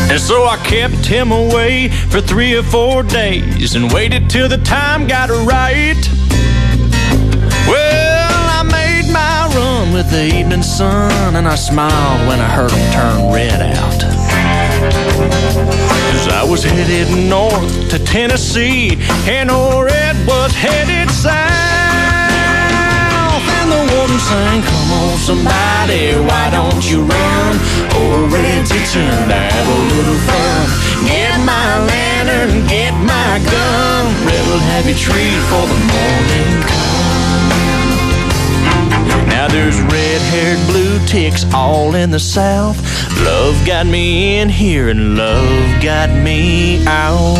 And so I kept him away for 3 or 4 days and waited till the time got right. Well, I made my run with the evening sun, and I smiled when I heard him turn red out. As I was headed north to Tennessee, and old Red was headed south. And the woman sang, "Come on, somebody, why don't you run? Old Red's itching to have a little fun. Get my lantern, get my gun. Red will have you treat for the morning come." Now there's red-haired blue ticks all in the South. Love got me in here and love got me out.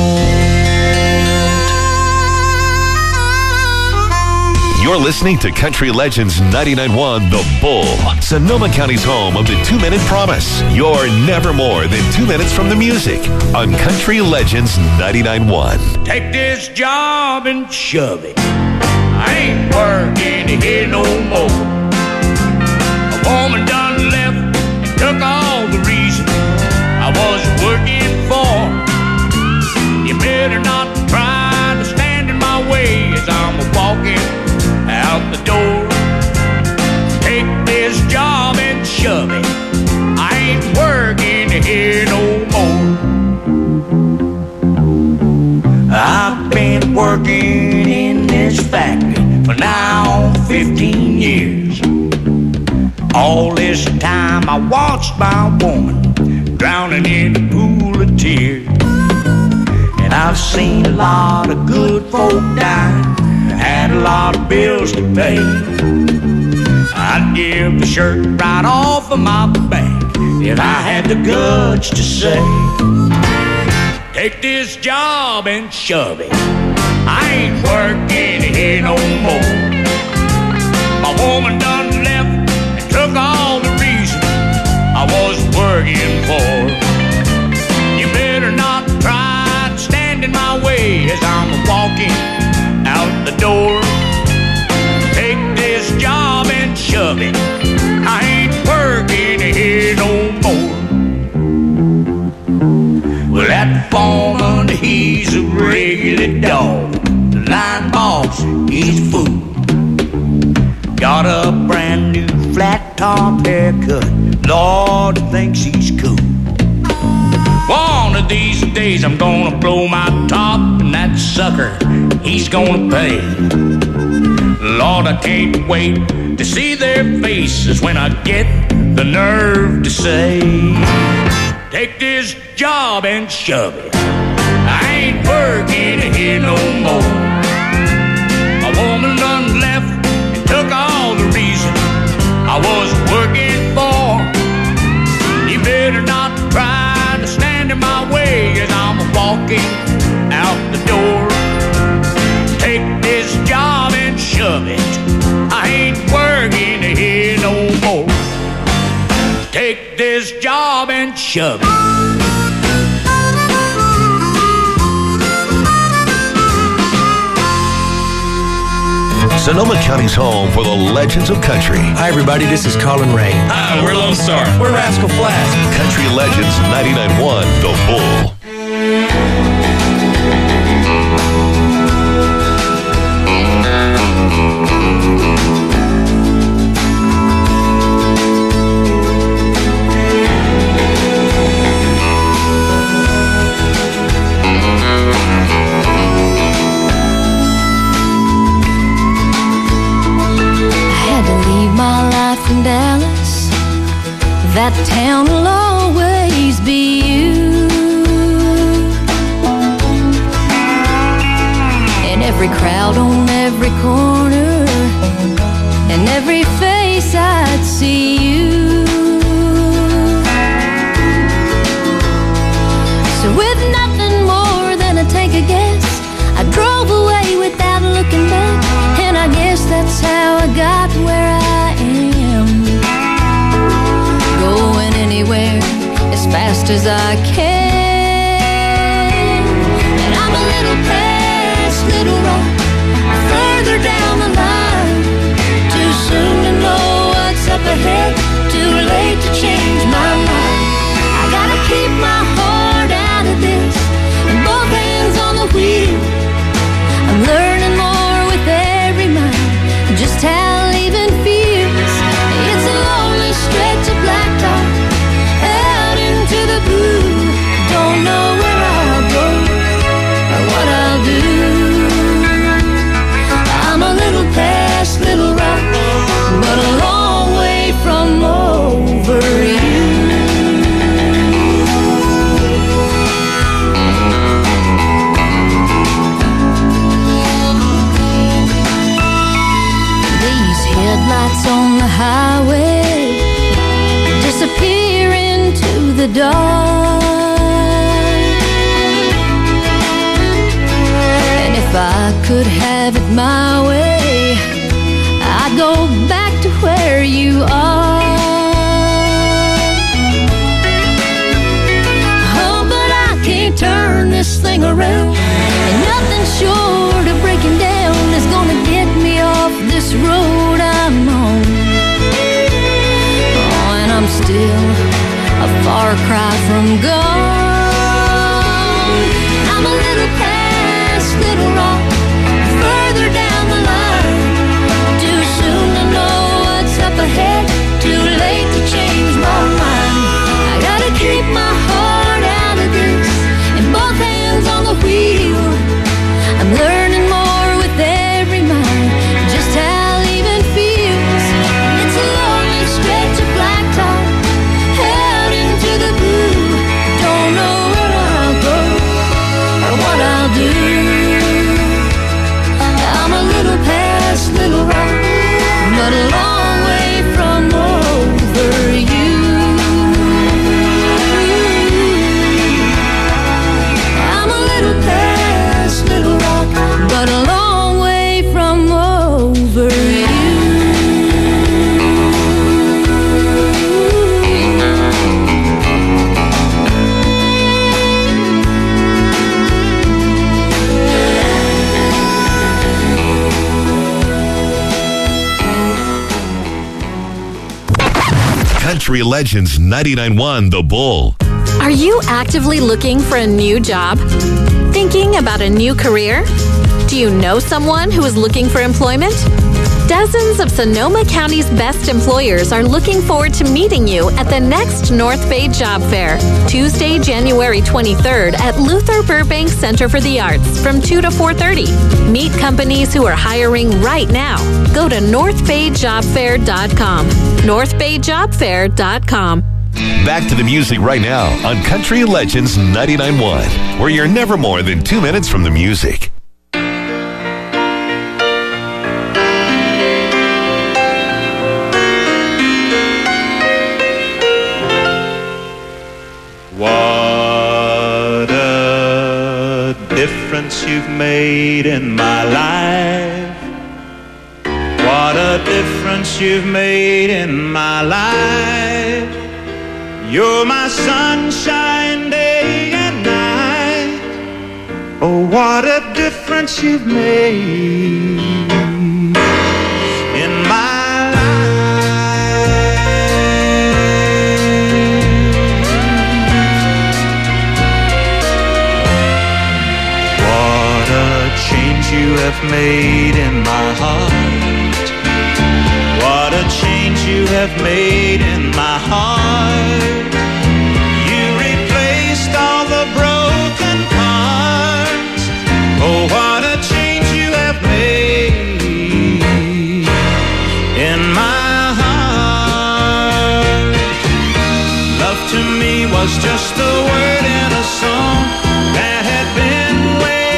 You're listening to Country Legends 99.1 The Bull, Sonoma County's home of the 2-Minute Promise. You're never more than 2 minutes from the music on Country Legends 99.1. Take this job and shove it. I ain't working here no more. A woman done left and took all the reason I was working for. You better not try to stand in my way as I'm walking out the door. Take this job and shove it. I ain't working here no more. I've been working in this factory for now 15 years. All this time I watched my woman drowning in a pool of tears. And I've seen a lot of good folk die, had a lot of bills to pay. I'd give the shirt right off of my back if I had the guts to say, take this job and shove it. I ain't working here no more. My woman done left and took all the reason I was working for. You better not try to stand in my way as I'm walking out the door. Take this job and shove it. I ain't working here no more. Well, that foreman, he's a regular dog. The line boss, he's a fool. Got a brand new flat top haircut. Lord, thinks he's cool. One of these days I'm gonna blow my top, and that sucker, he's gonna pay. Lord, I can't wait to see their faces when I get the nerve to say, take this job and shove it. I ain't working here no more. A woman done left and took all the reason I was working for. You better not try to stand in my way as I'm walking out the door. Take this job and shove it. I ain't working here no more. Take this job and shove it. Sonoma County's home for the legends of country. Hi, everybody. This is Colin Ray. Hi, we're Lone Star. We're Rascal Flatts. Country Legends 99.1 The Bull. In Dallas, that town will always be you. In every crowd on every corner, in every face I'd see you. So with nothing more than a take a guess, I drove away without looking back. And I guess that's how I got where I am, going anywhere as fast as I can. And I'm a little past Little Rock, further down the line. Too soon to know what's up ahead, too late to change my mind. I gotta keep my heart the dark. And if I could have it my way, I'd go back to where you are. Oh, but I can't turn this thing around, and nothing short of breaking down is gonna get me off this road I'm on. Oh, and I'm still a far cry from gone. I'm a little past Little Rock, further down the line. Too soon to know what's up ahead, too late to change my mind. I gotta keep my heart out of this and both hands on the wheel. I'm learning more with every mile, just how leaving feels. It's a lonely stretch of blacktop out into the blue. Don't know where I'll go or what I'll do. I'm a little past Little Rock, but a long way from over you. I'm a little past Little Rock, but a long way from over you. Country Legends 99.1 The Bull. Are you actively looking for a new job? Thinking about a new career? Do you know someone who is looking for employment? Dozens of Sonoma County's best employers are looking forward to meeting you at the next North Bay Job Fair, Tuesday, January 23rd at Luther Burbank Center for the Arts from 2 to 4:30. Meet companies who are hiring right now. Go to northbayjobfair.com. northbayjobfair.com. Back to the music right now on Country Legends 99.1, where you're never more than 2 minutes from the music. What a difference you've made in my life. What a difference you've made in my life. You're my sunshine day and night. Oh, what a difference you've made in my life. What a change you have made in my heart. What a change you have made in my heart. You replaced all the broken parts. Oh, what a change you have made in my heart. Love to me was just a word in a song that had been way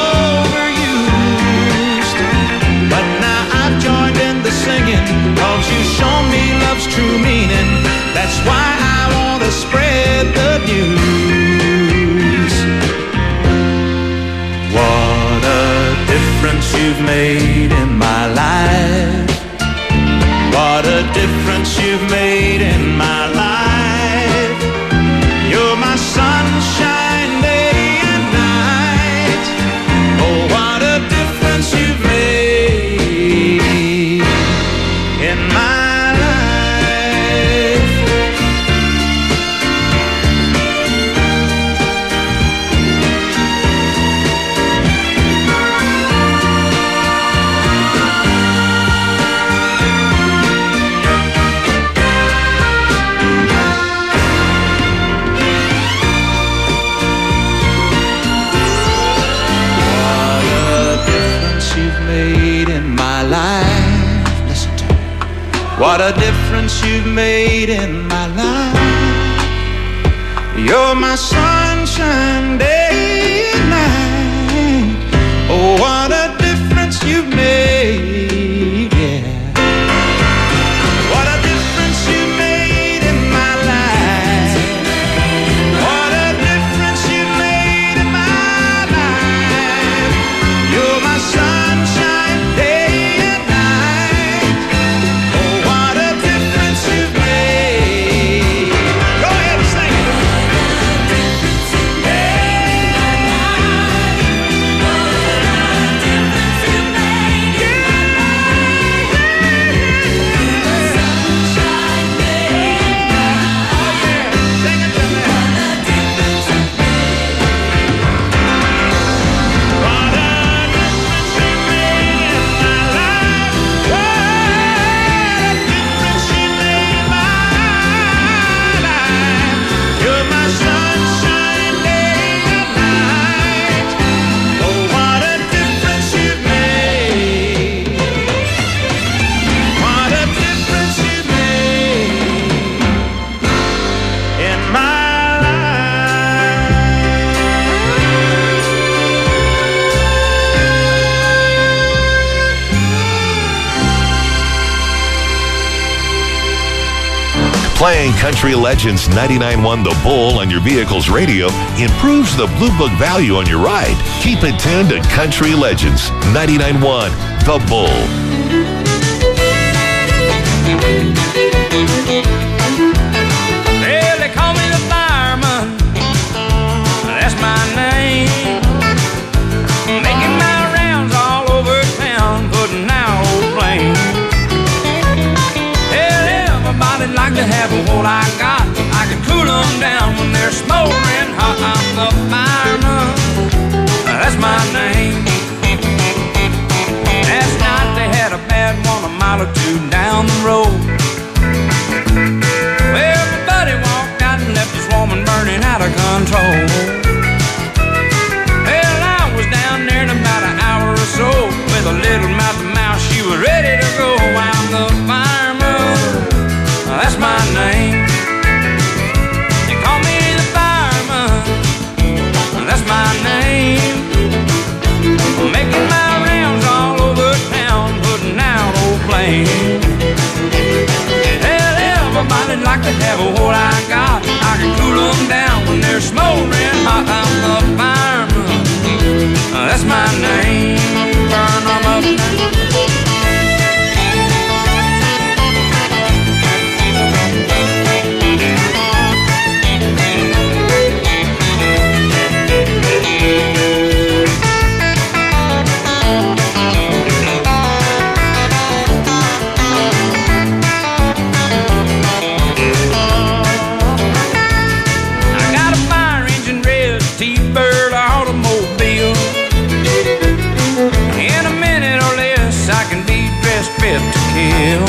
overused. But now I've joined in the singing, 'cause you've shown me love's true meaning. That's why I want to spread the news. What a difference you've made in my life. What a difference you've made in my life. You're my sunshine day and night. Oh, what a difference you've made in my life. What a difference you've made in my life. You're my sunshine day and night. Oh, what a difference you've made, yeah. What a difference you made in my life. Playing Country Legends 99.1 The Bull on your vehicle's radio improves the Blue Book value on your ride. Keep it tuned to Country Legends 99.1 The Bull. Well, they call me the fireman, that's my name. Making my rounds all over town, putting out old flames. Everybody'd like to have what I got. I can cool them down when they're smoldering hot. I'm the fireman, that's my name. Last night they had a bad one a mile or two down the road. Well, my buddy walked out and left his woman burning out of control. Well, I was down there in about an hour or so with a little mouth to mouth. She was ready to go. I'm the fireman, that's my name. They call me the fireman, that's my name. Making my rounds all over town, putting out old flames. Hell, everybody'd like to have what I got. I can cool them down when they're smoldering hot. I'm the fireman, that's my name. Burn them up now. Fit to kill.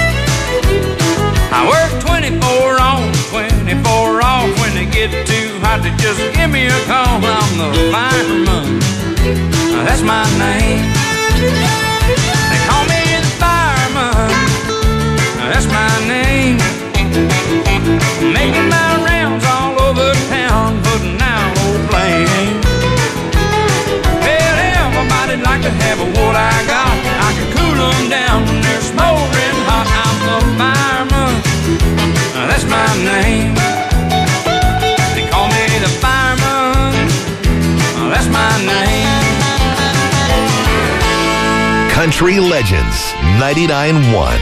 I work 24 on, 24 off. When they get too hot, they just give me a call. I'm the fireman, that's my name. They call me the fireman, that's my name. Making my rounds all over town, putting out old flames. Well, everybody'd like to have what I got. I can cool them down when they're smoldering hot. I'm the fireman, that's my name. They call me the fireman, that's my name. Country Legends 99.1.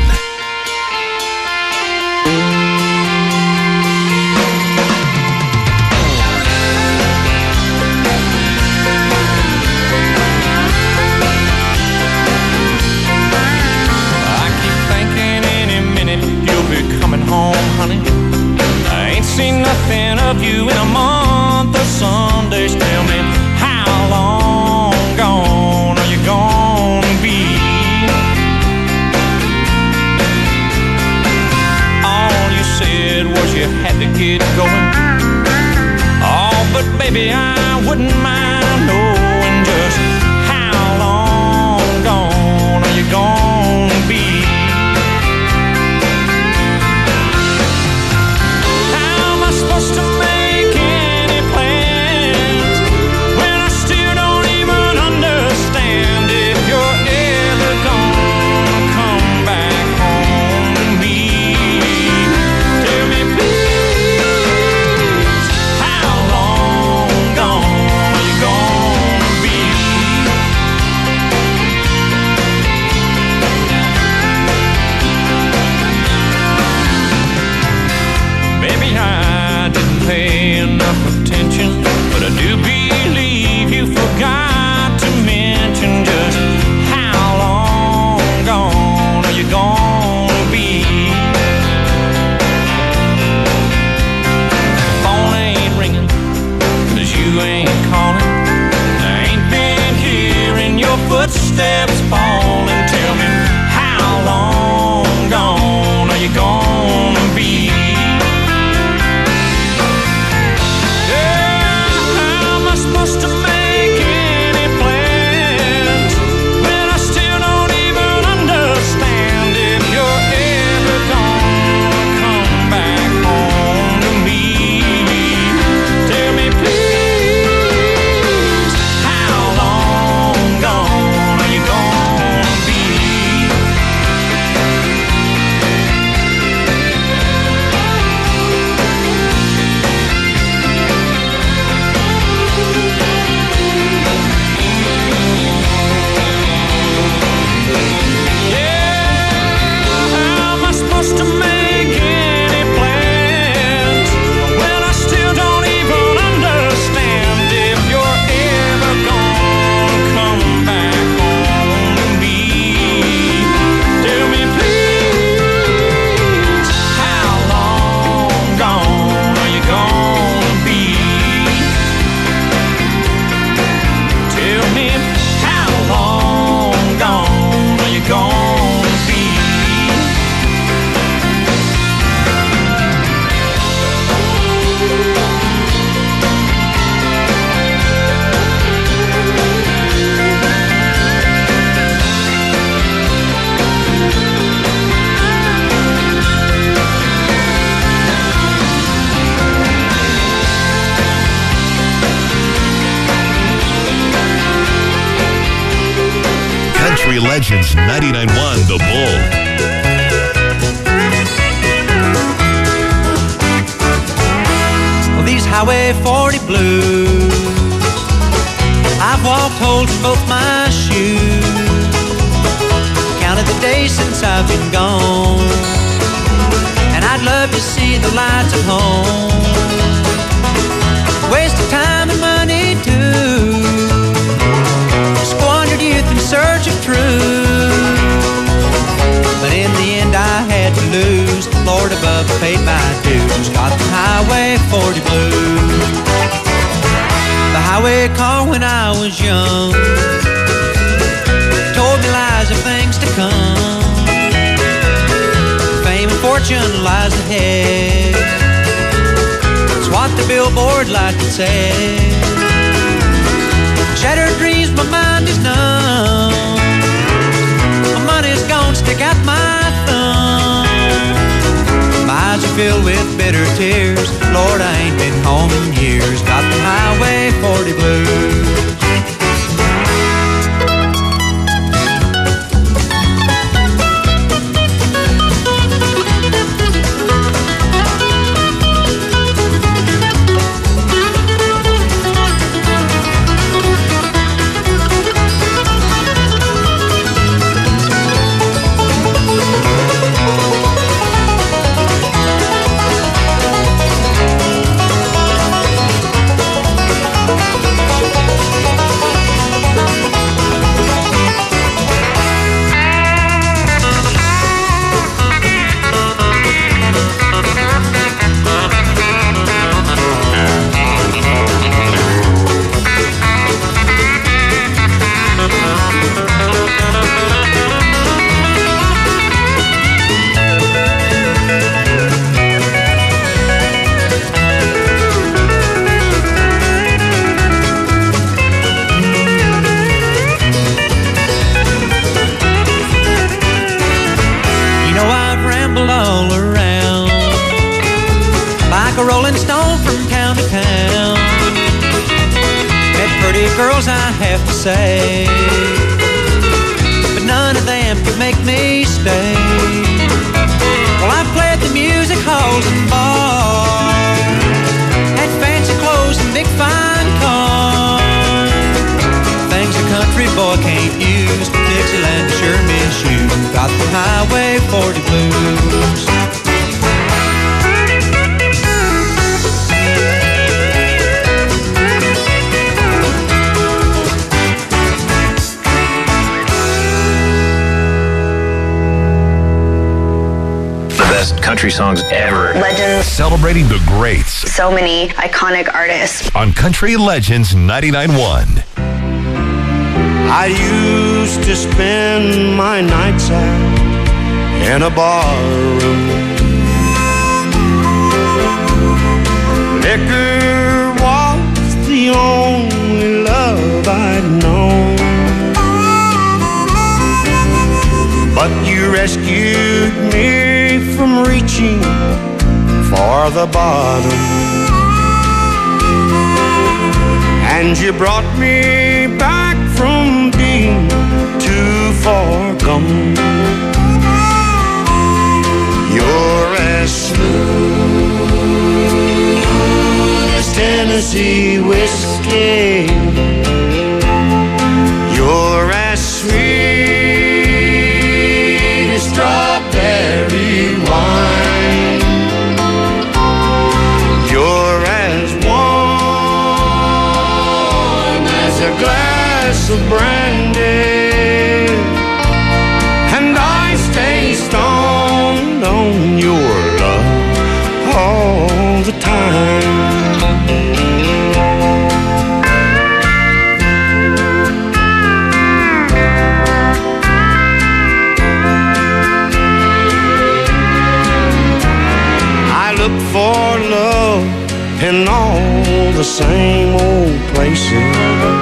Seen nothing of you in a month of Sundays. Tell me, how long gone are you gonna be? All you said was you had to get going. Oh, but baby, I wouldn't mind knowing just how long gone are you gonna be? To make any plans when I still don't even understand if you're ever gonna come back home to me. Tell me please, how long gone are you gonna be? Baby, I didn't pay enough attention, but I do believe you forgot to mention just how long gone are you gonna be? The phone ain't ringing, 'cause you ain't calling. I ain't been hearing your footsteps falling. Tell me, how long gone are you gonna be? Country Legends 99.1 The Bull. Well, these Highway 40 blues, I've walked holes in both my shoes, counted the days since I've been gone, and I'd love to see the lights of home. Waste of time and money too, squandered youth in search of truth, but in the end I had to lose. The Lord above paid my dues, got the Highway 40 blues. The highway car when I was young told me lies of things to come. Fame and fortune lies ahead, it's what the billboards like to say. Shattered dreams, my mind is numb, my money's gone, stick out my thumb. My eyes are filled with bitter tears, Lord, I ain't been home in years. Got the Highway 40 blues. Girls, I have to say, but none of them could make me stay. Well, I've played the music halls and bars, had fancy clothes and big fine cars, things a country boy can't use, but Dixieland sure miss you. Got the Highway 40 blues. Country songs ever. Legends. Celebrating the greats. So many iconic artists. On Country Legends 99.1. I used to spend my nights out in a bar room. Liquor was the only love I'd known, but you rescued me from reaching for the bottom, and you brought me back from being too far gone. You're as smooth as Tennessee whiskey, you're as sweet as strawberry wine, you're as warm as a glass of brandy, and I stay stoned on your love all the time. For love in all the same old places,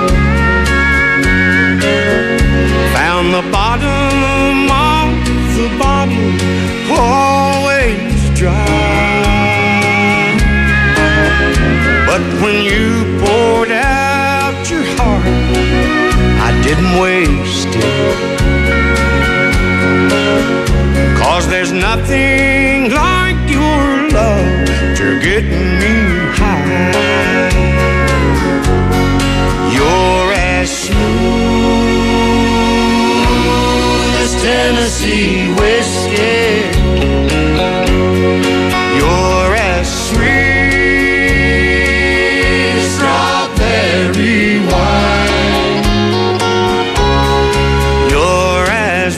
found the bottom of the bottle always dry, but when you poured out your heart, I didn't waste it, there's nothing like your love to get me high. You're as smooth as Tennessee whiskey. You're as sweet as strawberry wine. You're as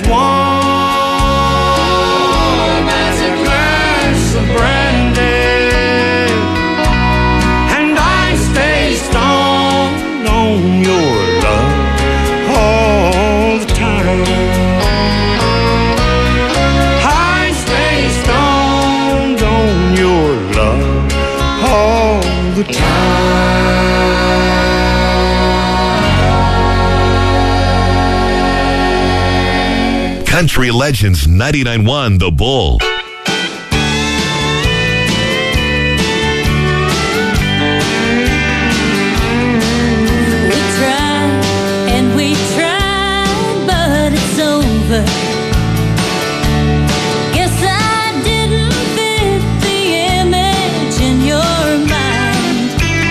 warm as a glass of brandy, and I stay stoned on your love all the time. I stay stoned on your love all the time. Country Legends 99.1 The Bull. We tried and we tried, but it's over. Guess I didn't fit the image in your mind.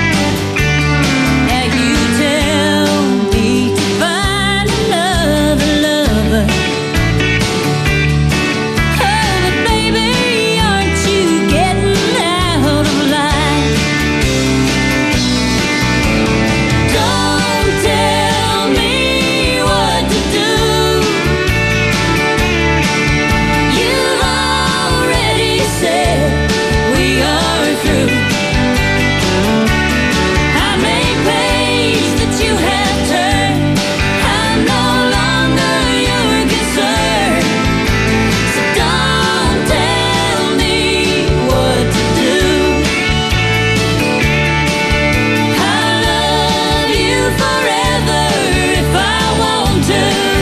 Now you tell me to find another lover. Oh, but baby, aren't you getting out of line? Don't tell me what to do. You've already said we are through. I'm a page that you have turned. I'm no longer your concern. So don't tell me what to do. I'll love you forever if I want to.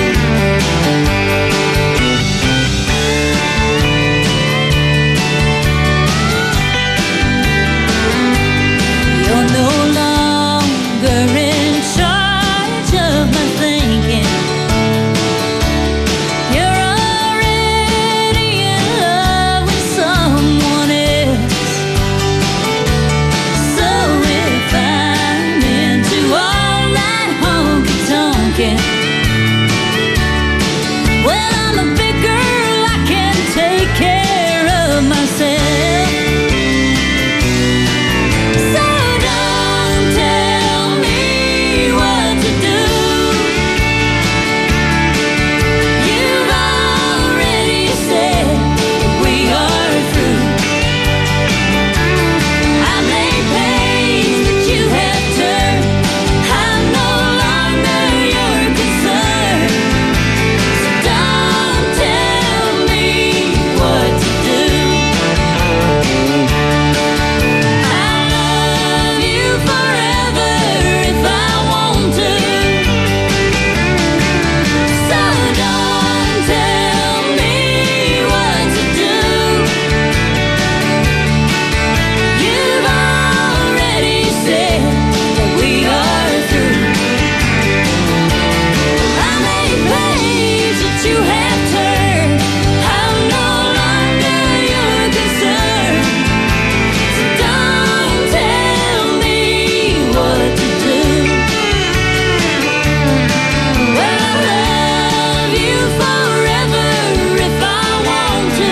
You're no longer in charge of my thinking. You're already in love with someone else. So if I'm into all that honky tonkin', well, I'm a big girl, I can take care of myself. So don't tell me what to do. You've already said we are through. I'm a page that you have turned. I'm no longer your concern. So don't tell me what to do. I'll love you forever if I want to. So don't tell me what to do. You've already said that we are through. I'm a page that you have turned. I'm no longer your concern. So don't tell me what to do. Well, I'll love you forever if I want to.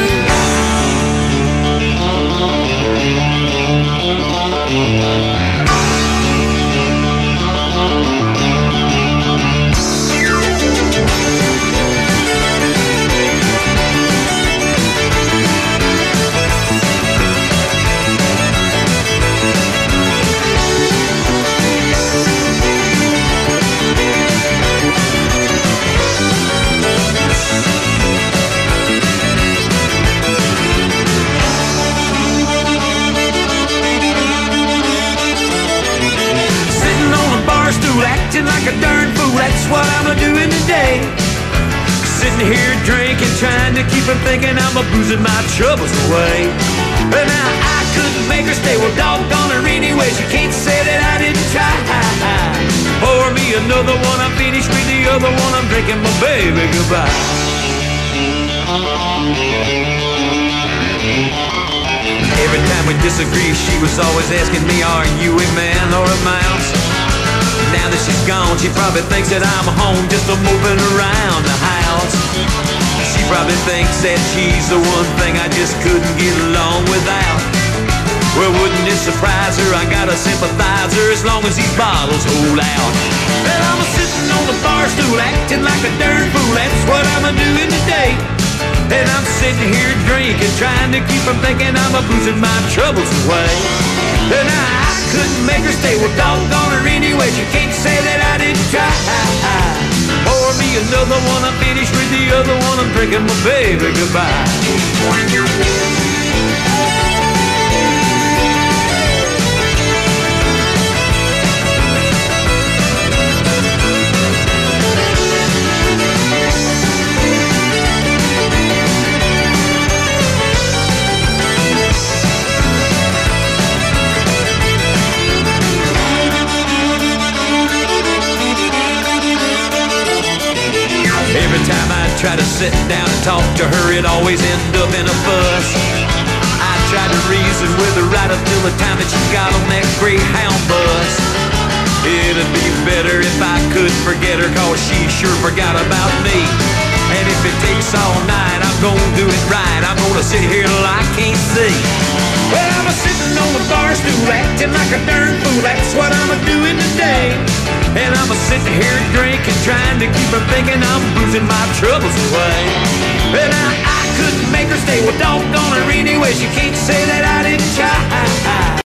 Sitting on a bar stool, acting like a darn fool. That's what I'm a-doing today. Sitting here drinking, trying to keep from thinking I'm a-boozing my troubles away. But now I couldn't make her stay. Well, doggone her anyway. She can't say that I didn't try. Pour me another one, I'm finished with the other one. I'm drinking my baby goodbye. Every time we disagree, she was always asking me, are you a man or a mouse? Now that she's gone, she probably thinks that I'm home just a moving around the house. She probably thinks that she's the one thing I just couldn't get along without. Well, wouldn't it surprise her? I got a sympathizer as long as these bottles hold out. Well, I'm sitting on the bar stool acting like a darn fool. That's what I'm doing today. And I'm sitting here drinking, trying to keep from thinking I'm boozing my troubles away. And I couldn't make her stay. Well, doggone her anyway. She can't say that I didn't try. Pour me another one. I'm finished with the other one. I'm drinking my baby goodbye. Every time I try to sit down and talk to her, it always ends up in a fuss. I tried to reason with her right up till the time that she got on that Greyhound bus. It'd be better if I could forget her, cause she sure forgot about me. And if it takes all night, I'm gonna do it right. I'm gonna sit here till I can't see. Well, I'm sitting on the bar stool acting like a darn fool. That's what I'm doing today. And I'm sitting here drinking, trying to keep from thinking I'm boozing my troubles away. And I couldn't make her stay. Well, doggone her anyway. She can't say that I didn't try.